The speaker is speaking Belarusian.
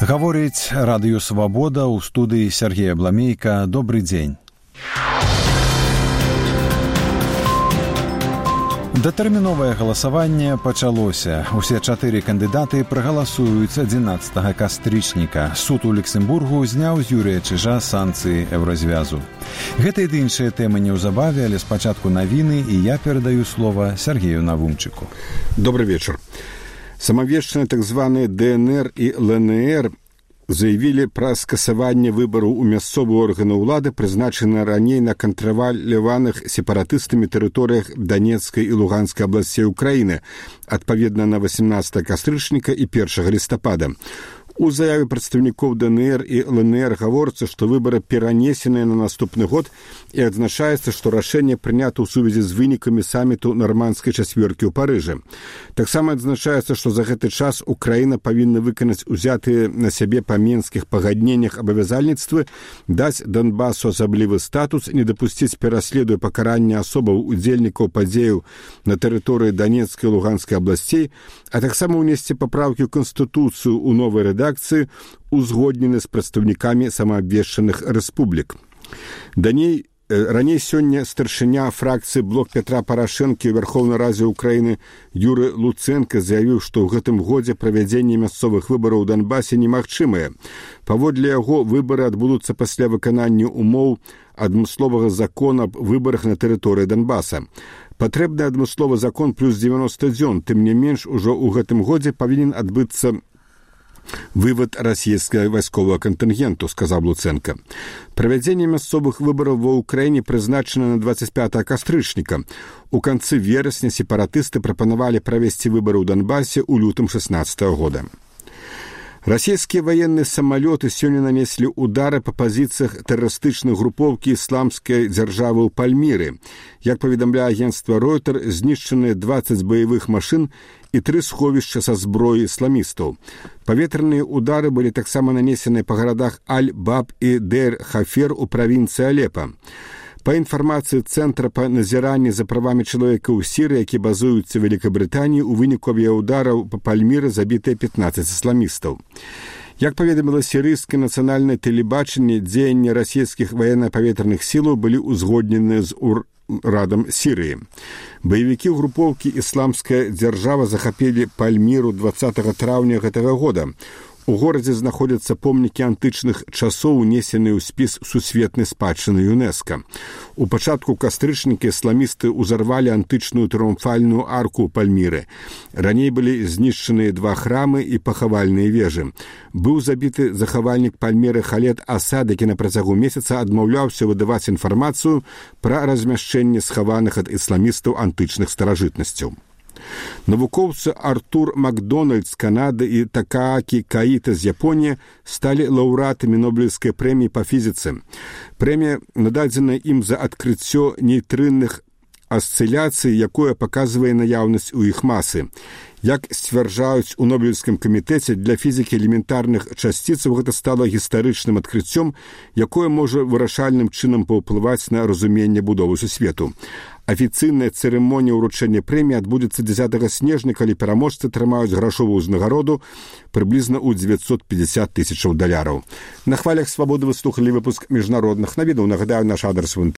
Гаворыць радыё «Свабода», ў студыі Сергея Бламейка. Добрый дзень. Датэрміновае галасаванне пачалося. Усе 4 кандыдаты прагаласуюць 11 кастрычніка. Суд у Люксембургу зняў з Юрыя Чижа санкцыі Еўразвязу. Гэта і іншыя тэмы неўзабаве, але спачатку навіны, і я перадаю слова Сергею Навумчыку. Добрый вечер. Самавешчаныя так званыя ДНР і ЛНР заявілі пра скасаванне выбараў у мясцовыя органы ўлады, прызначаныя раней на кантраляваных сепаратыстамі тэрыторыях Данецкай і Луганскай абласцей Украіны, адпаведна на 18 кастрычніка і 1 лістапада. У заяве прадстаўнікоў ДНР і ЛНР гаворыцца, што выбары перанесеныя на наступны год, і адзначаецца, што рашэнне прынята ў сувязі з вынікамі саміту нармандскай чацвёркі ў Парыжы. Таксама адзначаецца, што за гэты час Украіна павінна выканаць узятыя на сябе па мінскіх пагадненнях абавязальніцтвы, даць Донбасу асаблівы статус, не дапусціць пераследу і пакарання асобаў удзельнікаў падзеяў на тэрыторыі Данецкай і Луганскай абласцей, а таксама ўнесці папраўкі ў Канстытуцыю ў новай рэдакцыі, узгоднены з прадстаўнікамі самаабвешчаных рэспублік. Раней сёння старшыня фракцыі «Блок Петра Парашэнкі» ў Вярхоўнай Радзе Украіны Юры Луцэнка заявіў, што ў гэтым годзе правядзенне мясцовых выбараў у Донбасе немагчымае. Паводле яго, выбары адбудуцца пасля выканання умоў адмысловага закона аб выбарах на тэрыторыі Донбаса. Патрэбны адмысловы закон плюс 90 дзён, тым не менш, ужо ў гэтым годзе павінен адбыцца вывод расійскага вайсковага кантынгенту, сказаў Луцэнка. Правядзенне мясцовых выбараў ва ўкраіне прызначана на 25 кастрычніка. У канцы верасня сепаратысты прапанавалі правесці выбары ў Донбасе ў лютым 16 года. Расійскія ваенныя самалёты сёння нанеслі удары па пазіцыях тэрарыстычнай групоўкі ісламскай дзяржавы ў Пальміры. Як паведамляе агенцтва Ройтер, знішчаныя 20 баявых машын і 3 сховішча са зброі ісламістаў. Паветраныя удары былі таксама нанесеныя па гарадах Аль-Баб і Дейр-Хафер у правінцыі Алепа. Па інфармацыі Цэнтра па назіранні за правамі чалавека ў Сірыі, які базуюцца ў Великабрытаніі, у выніку авіяўдараў па Пальміры забітыя 15 ісламістаў. Як паведаміла сірыйскае нацыянальнае тэлебачанне, дзеянні расійскіх ваенна-паветраных сілаў былі ўзгодненыя з урадам Сірыі. Баевікі групоўкі «Ісламская дзяржава» захапілі Пальміру 20 траўня гэтага года. У горадзе знаходзяцца помнікі антычных часоў, унесеныя ў спіс сусветнай спадчыны ЮНЕСКО. У пачатку кастрычніка ісламісты ўзарвалі антычную трыумфальную арку Пальміры. Раней былі знішчаныя 2 храмы і пахавальныя вежы. Быў забіты захавальнік Пальміры Халед Асад, які на працягу месяца адмаўляўся выдаваць інфармацыю пра размяшчэнне схаваных ад ісламістаў антычных старажытнасцяў. Навукоўцы Артур Макдональд з Канады і Такаакі Каіта з Японіі сталі лаўрэатамі Нобелеўскай прэміі па фізіцы. Прэмія нададзена ім за адкрыццё нейтрынных асцыляцый, якое паказвае наяўнасць у іх масы. Як сцвярджаюць у Нобелеўскім камітэце, для фізікі элементарных часціцаў гэта стала гістарычным адкрыццём, якое можа вырашальным чынам паўплываць на разуменне будовы сусвету. Афіцыйная цырымонія ўручэння прэміі адбудзецца 10 снежня, калі пераможцы атрымаюць грашовую ўзнагароду прыблізна ў $950 000. На хвалях «Свабоды» вы слухалі выпуск міжнародных навінаў. Нагадаю, наш адрес в